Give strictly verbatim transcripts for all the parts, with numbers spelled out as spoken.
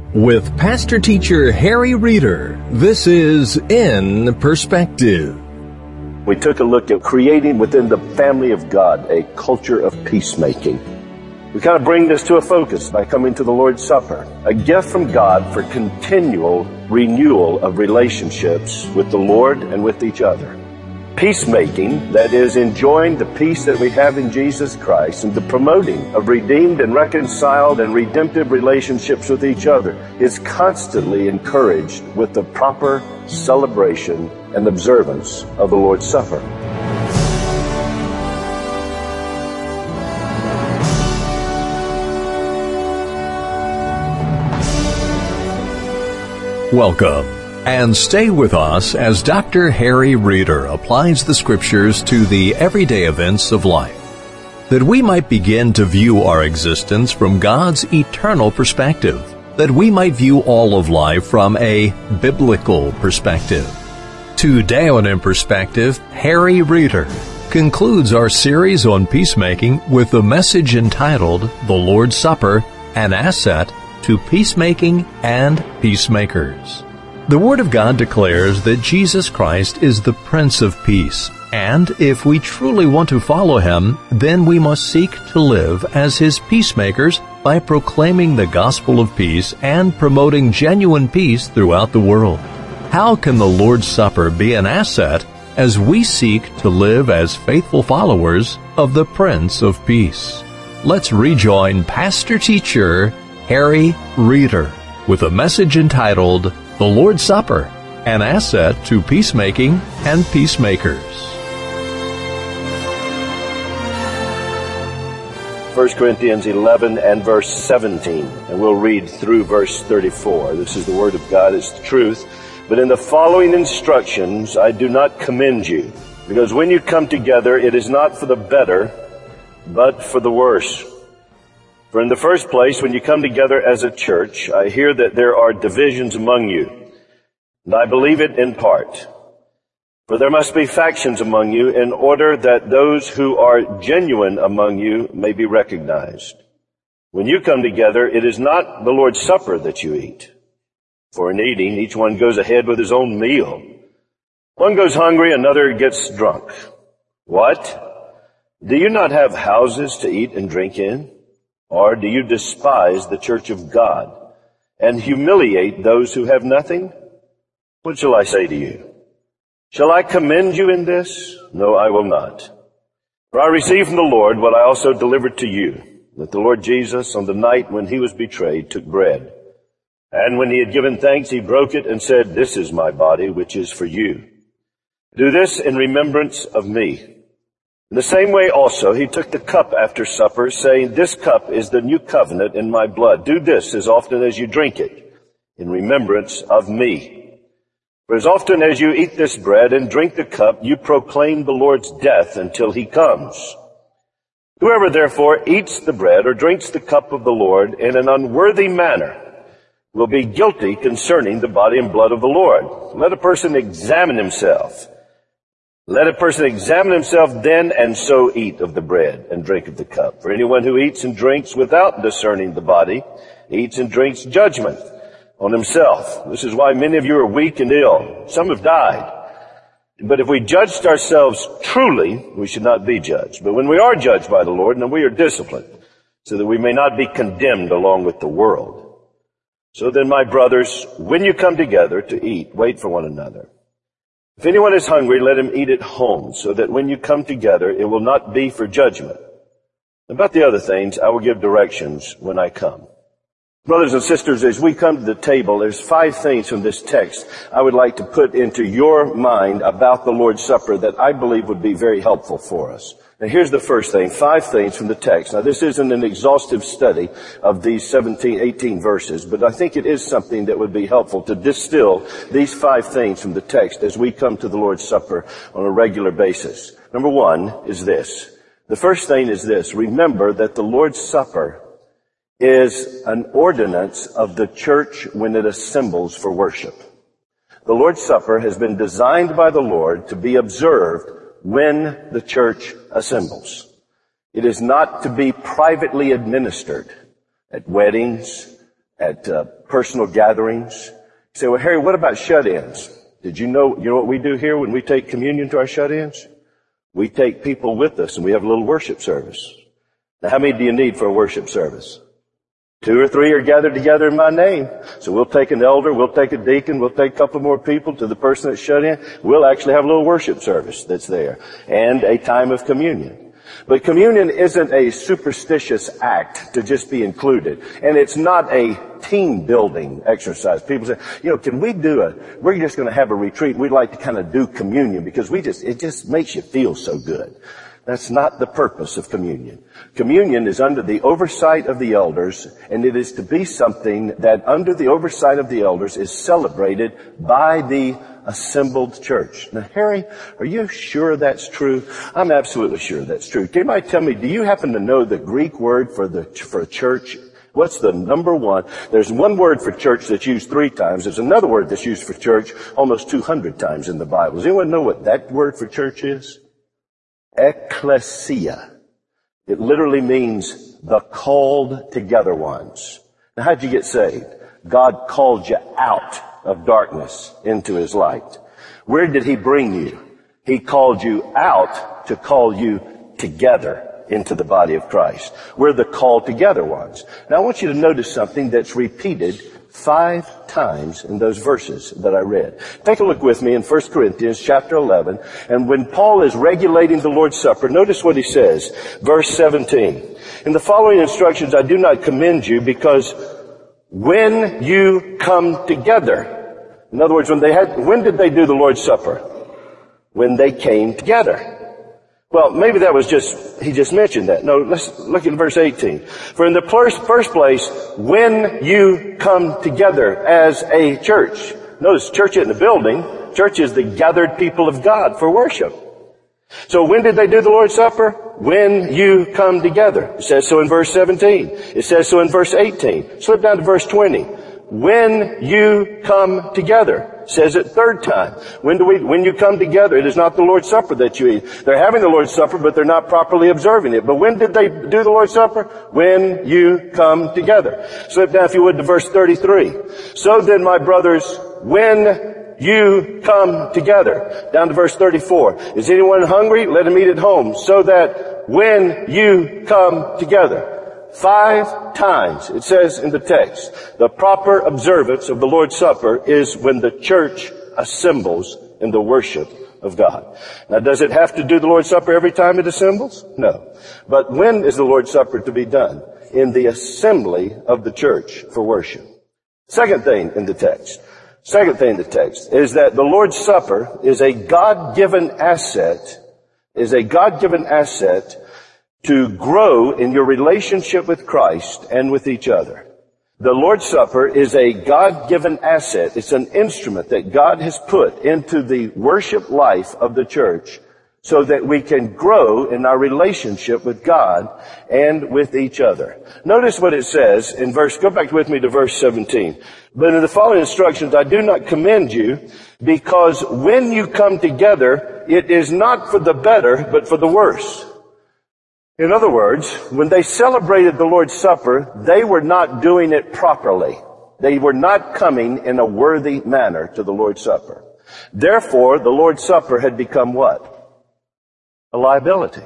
With Pastor Teacher Harry Reeder, this is In Perspective. We took a look at creating within the family of God a culture of peacemaking. We kind of bring this to a focus by coming to the Lord's Supper, a gift from God for continual renewal of relationships with the Lord and with each other. Peacemaking, that is, enjoying the peace that we have in Jesus Christ, and the promoting of redeemed and reconciled and redemptive relationships with each other, is constantly encouraged with the proper celebration and observance of the Lord's Supper. Welcome, and stay with us as Doctor Harry Reeder applies the Scriptures to the everyday events of life, that we might begin to view our existence from God's eternal perspective, that we might view all of life from a biblical perspective. Today on In Perspective, Harry Reeder concludes our series on peacemaking with the message entitled The Lord's Supper, an Asset to Peacemaking and Peacemakers. The Word of God declares that Jesus Christ is the Prince of Peace, and if we truly want to follow Him, then we must seek to live as His peacemakers by proclaiming the gospel of peace and promoting genuine peace throughout the world. How can the Lord's Supper be an asset as we seek to live as faithful followers of the Prince of Peace? Let's rejoin Pastor Teacher Harry Reeder with a message entitled The Lord's Supper, an Asset to Peacemaking and Peacemakers. First Corinthians eleven and verse seventeen, and we'll read through verse thirty-four. This is the Word of God, it's the truth. But in the following instructions I do not commend you, because when you come together it is not for the better, but for the worse. For in the first place, when you come together as a church, I hear that there are divisions among you, and I believe it in part. For there must be factions among you in order that those who are genuine among you may be recognized. When you come together, it is not the Lord's Supper that you eat. For in eating, each one goes ahead with his own meal. One goes hungry, another gets drunk. What? Do you not have houses to eat and drink in? Or do you despise the church of God and humiliate those who have nothing? What shall I say to you? Shall I commend you in this? No, I will not. For I received from the Lord what I also delivered to you, that the Lord Jesus, on the night when he was betrayed, took bread. And when he had given thanks, he broke it and said, "This is my body, which is for you. Do this in remembrance of me." In the same way also he took the cup after supper, saying, "This cup is the new covenant in my blood. Do this as often as you drink it, in remembrance of me. For as often as you eat this bread and drink the cup, you proclaim the Lord's death until he comes. Whoever therefore eats the bread or drinks the cup of the Lord in an unworthy manner will be guilty concerning the body and blood of the Lord. Let a person examine himself. Let a person examine himself then, and so eat of the bread and drink of the cup. For anyone who eats and drinks without discerning the body eats and drinks judgment on himself. This is why many of you are weak and ill. Some have died. But if we judged ourselves truly, we should not be judged. But when we are judged by the Lord, then we are disciplined, so that we may not be condemned along with the world. So then, my brothers, when you come together to eat, wait for one another. If anyone is hungry, let him eat at home, so that when you come together, it will not be for judgment. About the other things, I will give directions when I come. Brothers and sisters, as we come to the table, there's five things from this text I would like to put into your mind about the Lord's Supper that I believe would be very helpful for us. Now here's the first thing, five things from the text. Now this isn't an exhaustive study of these seventeen, eighteen verses, but I think it is something that would be helpful to distill these five things from the text as we come to the Lord's Supper on a regular basis. Number one is this. The first thing is this. Remember that the Lord's Supper is an ordinance of the church when it assembles for worship. The Lord's Supper has been designed by the Lord to be observed when the church assembles. It is not to be privately administered at weddings, at uh, personal gatherings. You say, well, Harry, what about shut-ins? Did you know, you know what we do here when we take communion to our shut-ins? We take people with us and we have a little worship service. Now, how many do you need for a worship service? Two or three are gathered together in my name. So we'll take an elder, we'll take a deacon, we'll take a couple more people to the person that's shut in. We'll actually have a little worship service that's there and a time of communion. But communion isn't a superstitious act to just be included. And it's not a team building exercise. People say, you know, can we do a, we're just going to have a retreat. We'd like to kind of do communion because we just, it just makes you feel so good. That's not the purpose of communion. Communion is under the oversight of the elders, and it is to be something that under the oversight of the elders is celebrated by the assembled church. Now, Harry, are you sure that's true? I'm absolutely sure that's true. Can anybody tell me, do you happen to know the Greek word for the for church? What's the number one? There's one word for church that's used three times. There's another word that's used for church almost two hundred times in the Bible. Does anyone know what that word for church is? Ecclesia. It literally means the called together ones. Now, how'd you get saved? God called you out of darkness into His light. Where did He bring you? He called you out to call you together into the body of Christ. We're the called together ones. Now, I want you to notice something that's repeated five times in those verses that I read. Take a look with me in First Corinthians chapter eleven. And when Paul is regulating the Lord's Supper, notice what he says. Verse seventeen. In the following instructions, I do not commend you because when you come together. In other words, when they had, when did they do the Lord's Supper? When they came together. Well, maybe that was just, he just mentioned that. No, let's look at verse eighteen. For in the first, first place, when you come together as a church. Notice, church isn't the building. Church is the gathered people of God for worship. So when did they do the Lord's Supper? When you come together. It says so in verse seventeen. It says so in verse eighteen. Slip down to verse twenty. When you come together. Says it third time. When do we, when you come together, it is not the Lord's Supper that you eat. They're having the Lord's Supper, but they're not properly observing it. But when did they do the Lord's Supper? When you come together. Slip down, if you would, to verse thirty-three. So then, my brothers, when you come together. Down to verse thirty-four. Is anyone hungry? Let him eat at home. So that when you come together. Five times, it says in the text, the proper observance of the Lord's Supper is when the church assembles in the worship of God. Now, does it have to do the Lord's Supper every time it assembles? No. But when is the Lord's Supper to be done? In the assembly of the church for worship. Second thing in the text, second thing in the text is that the Lord's Supper is a God-given asset, is a God-given asset to grow in your relationship with Christ and with each other. The Lord's Supper is a God-given asset. It's an instrument that God has put into the worship life of the church so that we can grow in our relationship with God and with each other. Notice what it says in verse, go back with me to verse seventeen. But in the following instructions, I do not commend you because when you come together, it is not for the better, but for the worse. In other words, when they celebrated the Lord's Supper, they were not doing it properly. They were not coming in a worthy manner to the Lord's Supper. Therefore, the Lord's Supper had become what? A liability.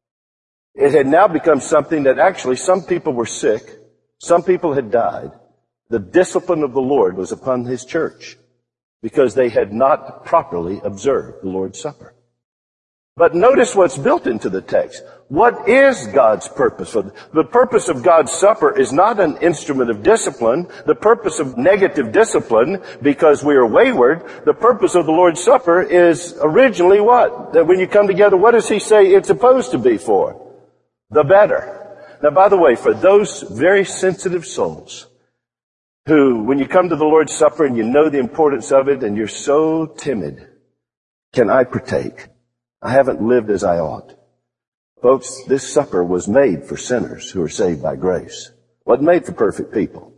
It had now become something that actually some people were sick, some people had died. The discipline of the Lord was upon His church because they had not properly observed the Lord's Supper. But notice what's built into the text. What is God's purpose? The purpose of God's supper is not an instrument of discipline. The purpose of negative discipline, because we are wayward, the purpose of the Lord's Supper is originally what? That when you come together, what does He say it's supposed to be for? The better. Now, by the way, for those very sensitive souls who, when you come to the Lord's Supper and you know the importance of it and you're so timid, can I partake? I haven't lived as I ought. Folks, this supper was made for sinners who are saved by grace. It wasn't made for perfect people.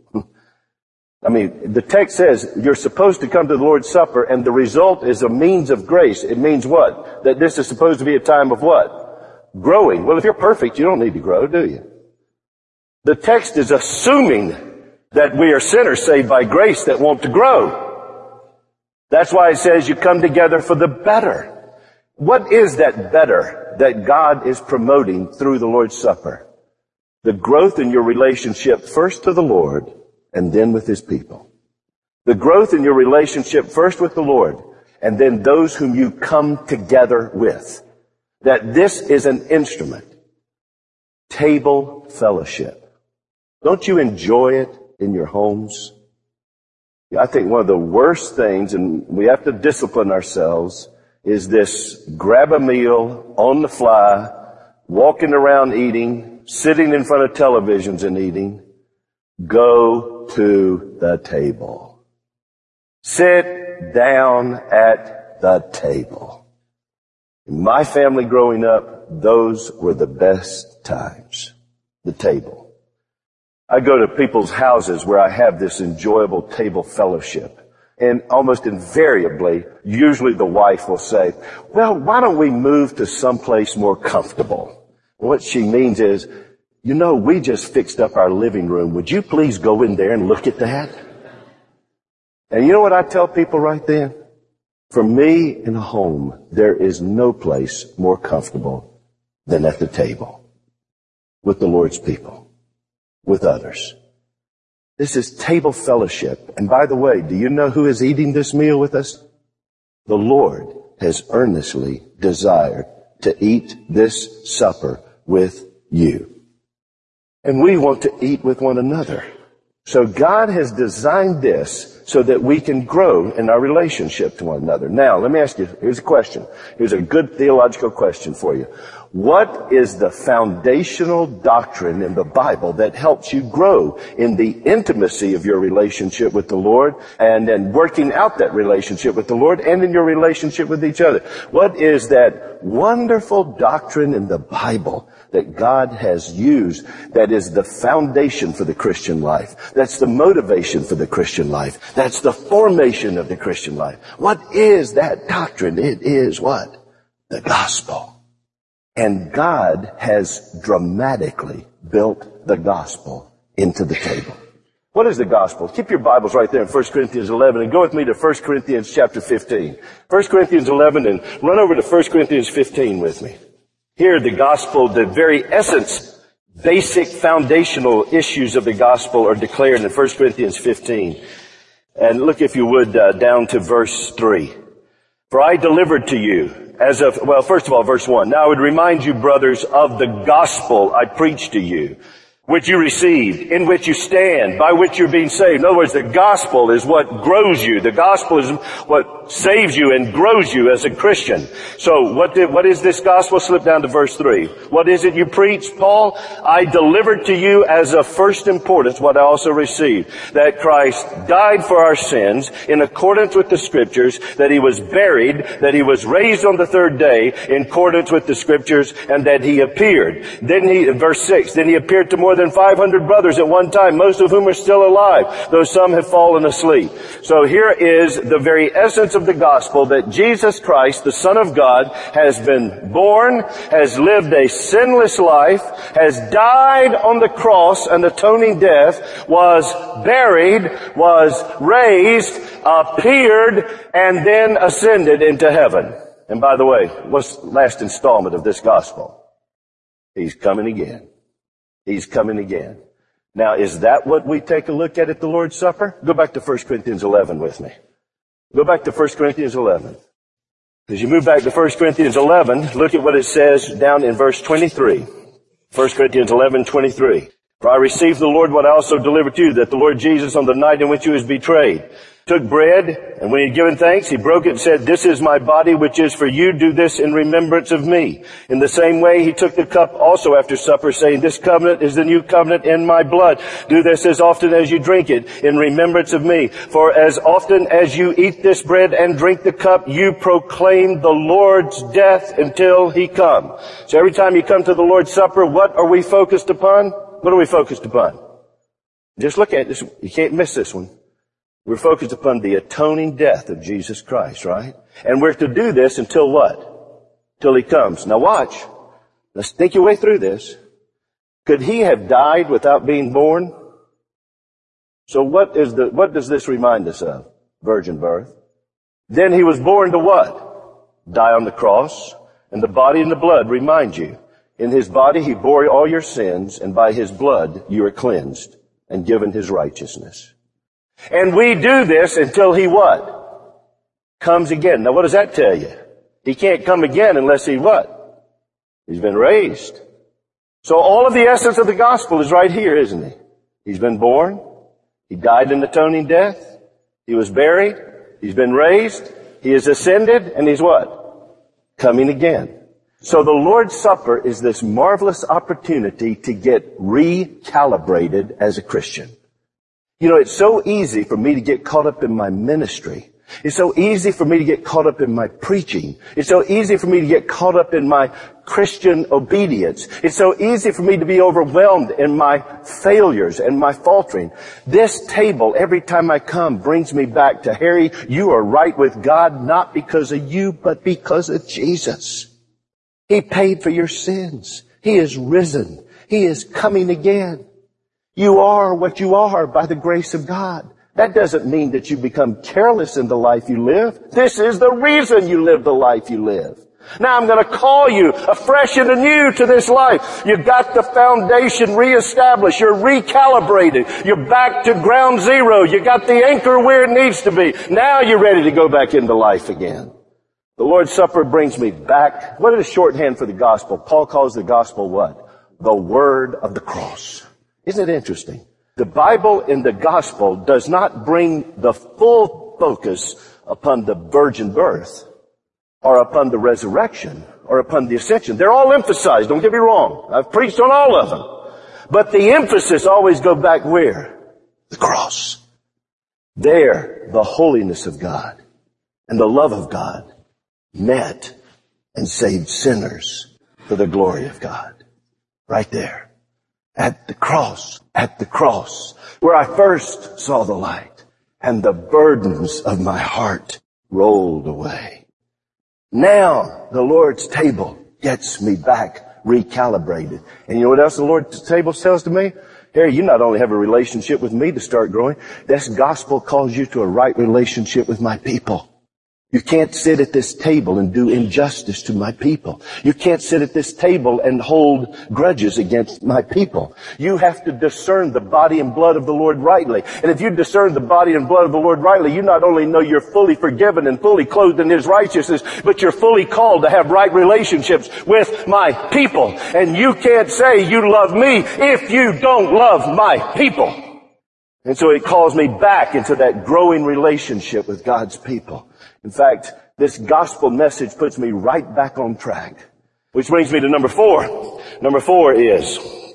I mean, the text says you're supposed to come to the Lord's Supper and the result is a means of grace. It means what? That this is supposed to be a time of what? Growing. Well, if you're perfect, you don't need to grow, do you? The text is assuming That we are sinners saved by grace that want to grow. That's why it says you come together for the better. What is that better that God is promoting through the Lord's Supper? The growth in your relationship first to the Lord and then with His people. The growth in your relationship first with the Lord and then those whom you come together with. That this is an instrument. Table fellowship. Don't you enjoy it in your homes? I think one of the worst things, and we have to discipline ourselves, is this grab a meal on the fly, walking around eating, sitting in front of televisions and eating. Go to the table. Sit down at the table. In my family growing up, those were the best times. The table. I go to people's houses where I have this enjoyable table fellowship. And almost invariably, usually the wife will say, well, why don't we move to someplace more comfortable? What she means is, you know, we just fixed up our living room. Would you please go in there and look at that? And you know what I tell people right then? For me in a home, there is no place more comfortable than at the table with the Lord's people, with others. This is table fellowship. And by the way, do you know who is eating this meal with us? The Lord has earnestly desired to eat this supper with you. And we want to eat with one another. So God has designed this so that we can grow in our relationship to one another. Now, let me ask you, here's a question. Here's a good theological question for you. What is the foundational doctrine in the Bible that helps you grow in the intimacy of your relationship with the Lord and then working out that relationship with the Lord and in your relationship with each other? What is that wonderful doctrine in the Bible that God has used that is the foundation for the Christian life? That's the motivation for the Christian life. That's the formation of the Christian life. What is that doctrine? It is what? The gospel. And God has dramatically built the gospel into the table. What is the gospel? Keep your Bibles right there in First Corinthians eleven and go with me to First Corinthians chapter fifteen. First Corinthians eleven and run over to First Corinthians fifteen with me. Here the gospel, the very essence, basic foundational issues of the gospel are declared in First Corinthians fifteen. And look, if you would, uh, down to verse three. For I delivered to you as of, well, first of all, verse one. Now I would remind you, brothers, of the gospel I preached to you, which you received, in which you stand, by which you're being saved. In other words, the gospel is what grows you. The gospel is what saves you and grows you as a Christian. So what did, what is this gospel? Slip down to verse three. What is it you preach, Paul? I delivered to you as of first importance what I also received, that Christ died for our sins in accordance with the scriptures, that he was buried, that he was raised on the third day in accordance with the scriptures, and that he appeared. Then he, verse six, then he appeared to more than five hundred brothers at one time, most of whom are still alive, though some have fallen asleep. So here is the very essence of the gospel, that Jesus Christ, the Son of God, has been born, has lived a sinless life, has died on the cross, an atoning death, was buried, was raised, appeared, and then ascended into heaven. And by the way, what's the last installment of this gospel? He's coming again. He's coming again. Now, is that what we take a look at at the Lord's Supper? Go back to First Corinthians eleven with me. Go back to First Corinthians eleven. As you move back to First Corinthians eleven, look at what it says down in verse twenty-three. First Corinthians eleven twenty-three. For I received the Lord what I also delivered to you, that the Lord Jesus, on the night in which he was betrayed, took bread, and when he had given thanks, he broke it and said, this is my body, which is for you. Do this in remembrance of me. In the same way, he took the cup also after supper, saying, this covenant is the new covenant in my blood. Do this as often as you drink it in remembrance of me. For as often as you eat this bread and drink the cup, you proclaim the Lord's death until he come. So every time you come to the Lord's Supper, what are we focused upon? What are we focused upon? Just look at this. You can't miss this one. We're focused upon the atoning death of Jesus Christ, right? And we're to do this until what? Till he comes. Now watch. Let's think your way through this. Could he have died without being born? So what is the, what does this remind us of? Virgin birth. Then he was born to what? Die on the cross. And the body and the blood remind you. In his body he bore all your sins, and by his blood you are cleansed and given his righteousness. And we do this until he what? Comes again. Now what does that tell you? He can't come again unless he what? He's been raised. So all of the essence of the gospel is right here, isn't he? He's been born. He died an atoning death. He was buried. He's been raised. He is ascended. And he's what? Coming again. So the Lord's Supper is this marvelous opportunity to get recalibrated as a Christian. You know, it's so easy for me to get caught up in my ministry. It's so easy for me to get caught up in my preaching. It's so easy for me to get caught up in my Christian obedience. It's so easy for me to be overwhelmed in my failures and my faltering. This table, every time I come, brings me back to, Harry, you are right with God, not because of you, but because of Jesus. He paid for your sins. He is risen. He is coming again. You are what you are by the grace of God. That doesn't mean that you become careless in the life you live. This is the reason you live the life you live. Now I'm going to call you afresh and anew to this life. You've got the foundation reestablished. You're recalibrated. You're back to ground zero. You got the anchor where it needs to be. Now you're ready to go back into life again. The Lord's Supper brings me back. What is shorthand for the gospel? Paul calls the gospel what? The word of the cross. Isn't it interesting? The Bible in the gospel does not bring the full focus upon the virgin birth or upon the resurrection or upon the ascension. They're all emphasized. Don't get me wrong. I've preached on all of them. But the emphasis always goes back where? The cross. There, the holiness of God and the love of God met and saved sinners for the glory of God. Right there. At the cross, at the cross, where I first saw the light, and the burdens of my heart rolled away. Now, the Lord's table gets me back recalibrated. And you know what else the Lord's table tells to me? Harry, you not only have a relationship with me to start growing, this gospel calls you to a right relationship with my people. You can't sit at this table and do injustice to my people. You can't sit at this table and hold grudges against my people. You have to discern the body and blood of the Lord rightly. And if you discern the body and blood of the Lord rightly, you not only know you're fully forgiven and fully clothed in His righteousness, but you're fully called to have right relationships with my people. And you can't say you love me if you don't love my people. And so it calls me back into that growing relationship with God's people. In fact, this gospel message puts me right back on track. Which brings me to number four. Number four is,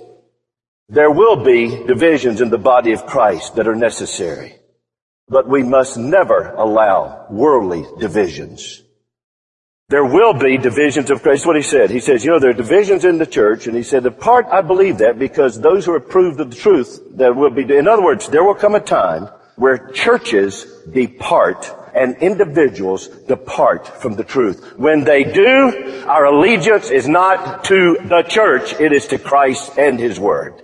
there will be divisions in the body of Christ that are necessary. But we must never allow worldly divisions. There will be divisions of Christ. That's what he said. He says, you know, there are divisions in the church. And he said, in part, I believe that because those who are approved of the truth, there will be, in other words, there will come a time where churches depart and individuals depart from the truth. When they do, our allegiance is not to the church, it is to Christ and His Word.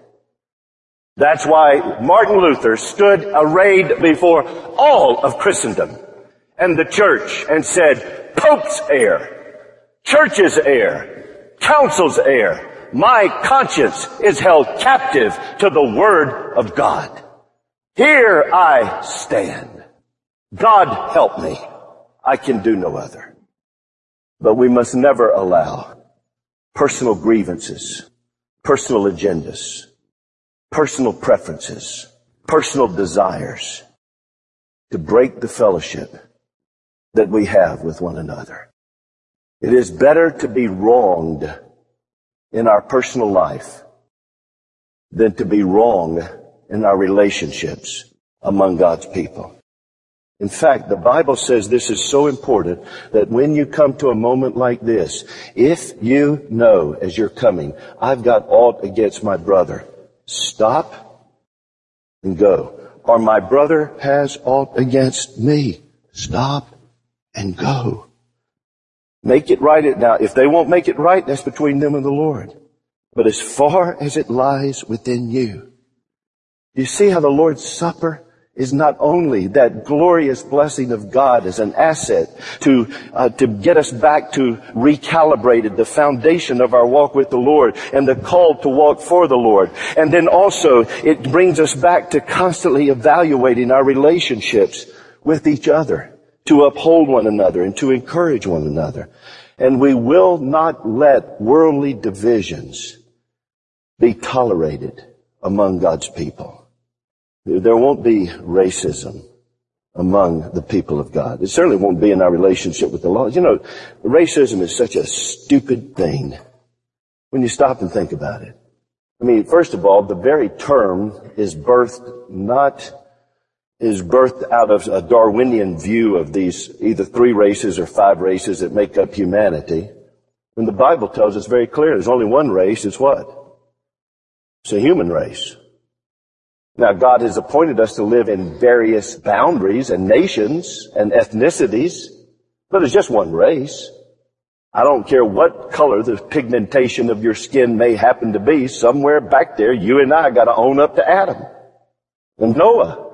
That's why Martin Luther stood arrayed before all of Christendom and the church and said, Pope's heir, church's heir, council's heir, my conscience is held captive to the Word of God. Here I stand. God help me. I can do no other. But we must never allow personal grievances, personal agendas, personal preferences, personal desires to break the fellowship that we have with one another. It is better to be wronged in our personal life than to be wrong in our relationships among God's people. In fact, the Bible says this is so important that when you come to a moment like this, if you know as you're coming, I've got aught against my brother, stop and go. Or my brother has aught against me, stop and go. Make it right. Now, if they won't make it right, that's between them and the Lord. But as far as it lies within you, You see how the Lord's Supper is not only that glorious blessing of God as an asset to uh, to get us back to recalibrated, the foundation of our walk with the Lord and the call to walk for the Lord. And then also it brings us back to constantly evaluating our relationships with each other, to uphold one another and to encourage one another. And we will not let worldly divisions be tolerated among God's people. There won't be racism among the people of God. It certainly won't be in our relationship with the Lord. You know, racism is such a stupid thing when you stop and think about it. I mean, first of all, the very term is birthed not, is birthed out of a Darwinian view of these either three races or five races that make up humanity. When the Bible tells us very clearly there's only one race, it's what? It's a human race. Now, God has appointed us to live in various boundaries and nations and ethnicities, but it's just one race. I don't care what color the pigmentation of your skin may happen to be. Somewhere back there, you and I got to own up to Adam and Noah.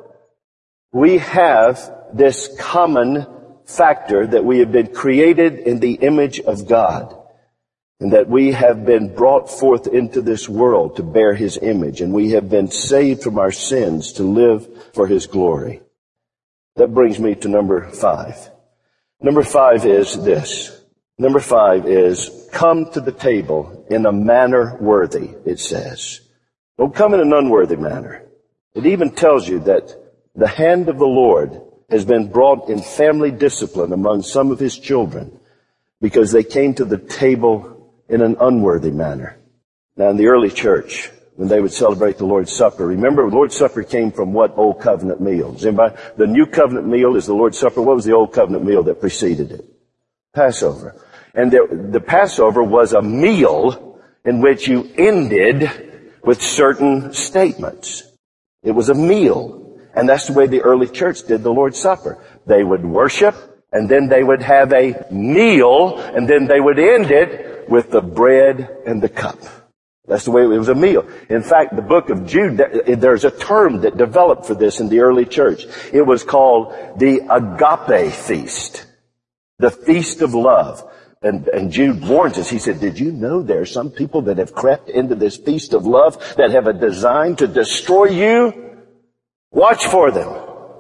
We have this common factor that we have been created in the image of God, and that we have been brought forth into this world to bear His image, and we have been saved from our sins to live for His glory. That brings me to number five. Number five is this. Number five is, come to the table in a manner worthy, it says. Don't come in an unworthy manner. It even tells you that the hand of the Lord has been brought in family discipline among some of His children because they came to the table in an unworthy manner. Now, in the early church, when they would celebrate the Lord's Supper, remember, the Lord's Supper came from what Old Covenant meal? Does anybody? The New Covenant meal is the Lord's Supper. What was the Old Covenant meal that preceded it? Passover. And the, the Passover was a meal in which you ended with certain statements. It was a meal. And that's the way the early church did the Lord's Supper. They would worship, and then they would have a meal, and then they would end it with the bread and the cup. That's the way it was, a meal. In fact, the book of Jude, there's a term that developed for this in the early church. It was called the agape feast, the feast of love. And, and Jude warns us. He said, did you know there are some people that have crept into this feast of love that have a design to destroy you? Watch for them.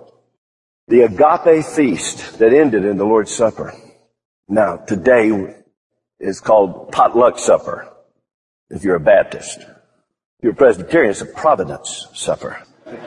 The agape feast that ended in the Lord's Supper. Now, today, it's called potluck supper, if you're a Baptist. If you're a Presbyterian, it's a Providence supper.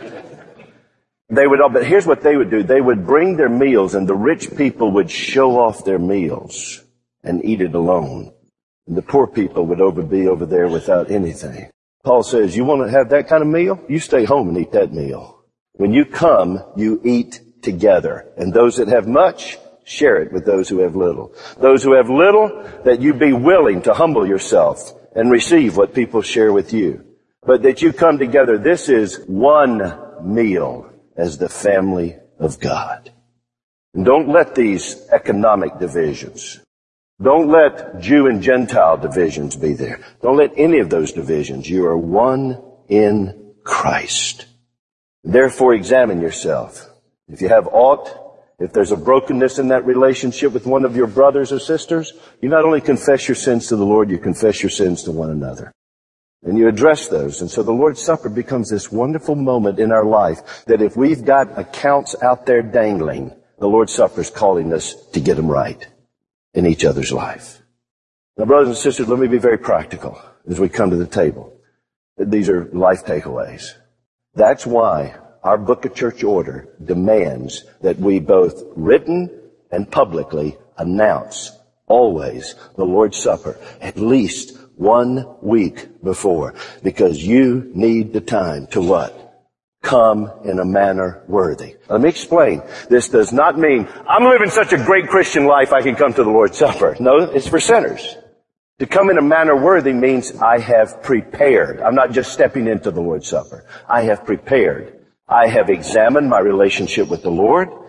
They would all, but here's what they would do. They would bring their meals, and the rich people would show off their meals and eat it alone. And the poor people would over be over there without anything. Paul says, you want to have that kind of meal? You stay home and eat that meal. When you come, you eat together. And those that have much, share it with those who have little. Those who have little, that you be willing to humble yourself and receive what people share with you. But that you come together. This is one meal as the family of God. And don't let these economic divisions, don't let Jew and Gentile divisions be there. Don't let any of those divisions. You are one in Christ. Therefore, examine yourself. If you have aught, if there's a brokenness in that relationship with one of your brothers or sisters, you not only confess your sins to the Lord, you confess your sins to one another. And you address those. And so the Lord's Supper becomes this wonderful moment in our life that if we've got accounts out there dangling, the Lord's Supper is calling us to get them right in each other's life. Now, brothers and sisters, let me be very practical as we come to the table. These are life takeaways. That's why our Book of Church Order demands that we both written and publicly announce always the Lord's Supper at least one week before, because you need the time to what? Come in a manner worthy. Let me explain. This does not mean I'm living such a great Christian life I can come to the Lord's Supper. No, it's for sinners. To come in a manner worthy means I have prepared. I'm not just stepping into the Lord's Supper. I have prepared. I have examined my relationship with the Lord,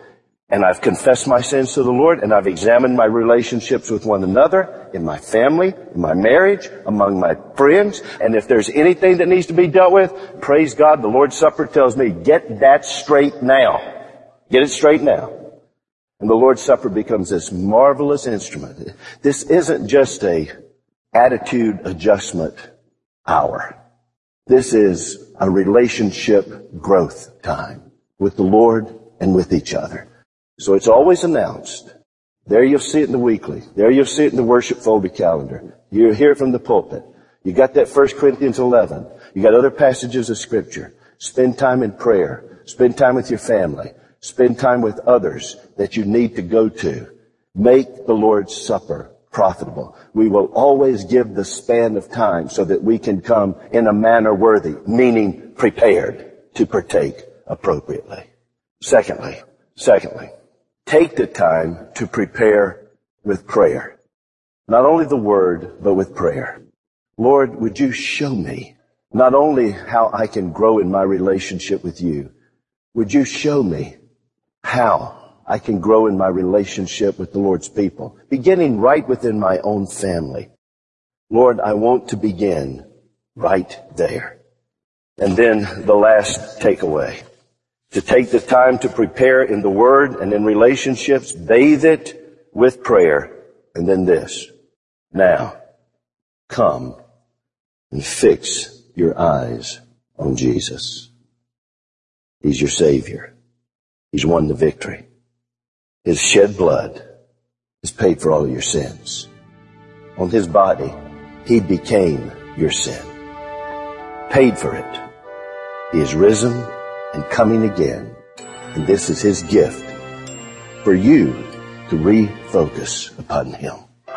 and I've confessed my sins to the Lord, and I've examined my relationships with one another, in my family, in my marriage, among my friends, and if there's anything that needs to be dealt with, praise God, the Lord's Supper tells me, get that straight now. Get it straight now. And the Lord's Supper becomes this marvelous instrument. This isn't just a attitude adjustment hour. This is a relationship growth time with the Lord and with each other. So it's always announced. There you'll see it in the weekly. There you'll see it in the worship folder calendar. You'll hear it from the pulpit. You got that First Corinthians eleven. You got other passages of Scripture. Spend time in prayer. Spend time with your family. Spend time with others that you need to go to. Make the Lord's Supper profitable. We will always give the span of time so that we can come in a manner worthy, meaning prepared to partake appropriately. Secondly, secondly, take the time to prepare with prayer. Not only the Word, but with prayer. Lord, would you show me not only how I can grow in my relationship with you, would you show me how I can grow in my relationship with the Lord's people, beginning right within my own family. Lord, I want to begin right there. And then the last takeaway, to take the time to prepare in the Word and in relationships, bathe it with prayer. And then this, now, come and fix your eyes on Jesus. He's your Savior. He's won the victory. His shed blood has paid for all your sins. On His body, He became your sin. Paid for it. He is risen and coming again. And this is His gift for you to refocus upon Him.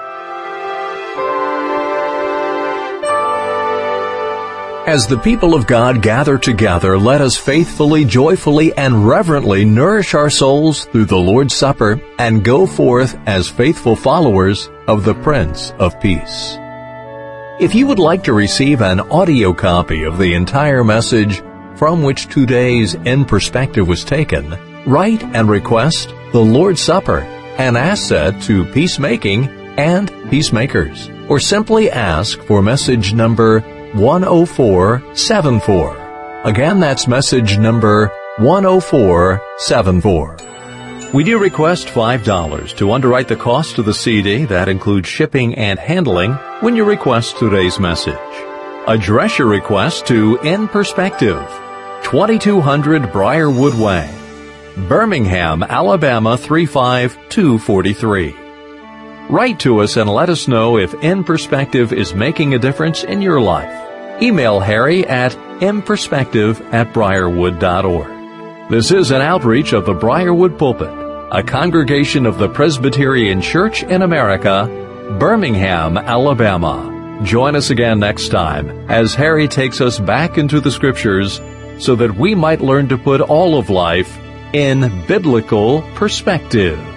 As the people of God gather together, let us faithfully, joyfully, and reverently nourish our souls through the Lord's Supper and go forth as faithful followers of the Prince of Peace. If you would like to receive an audio copy of the entire message from which today's In Perspective was taken, write and request the Lord's Supper, an asset to peacemaking and peacemakers, or simply ask for message number one oh four seven four. Again, that's message number one oh four seven four. We do request five dollars to underwrite the cost of the C D. That includes shipping and handling when you request today's message. Address your request to In Perspective, twenty-two hundred Briarwood Way, Birmingham, Alabama three five two four three. Write to us and let us know if In Perspective is making a difference in your life. Email Harry at inperspective at briarwood dot org. This is an outreach of the Briarwood Pulpit, a congregation of the Presbyterian Church in America, Birmingham, Alabama. Join us again next time as Harry takes us back into the Scriptures so that we might learn to put all of life in biblical perspective.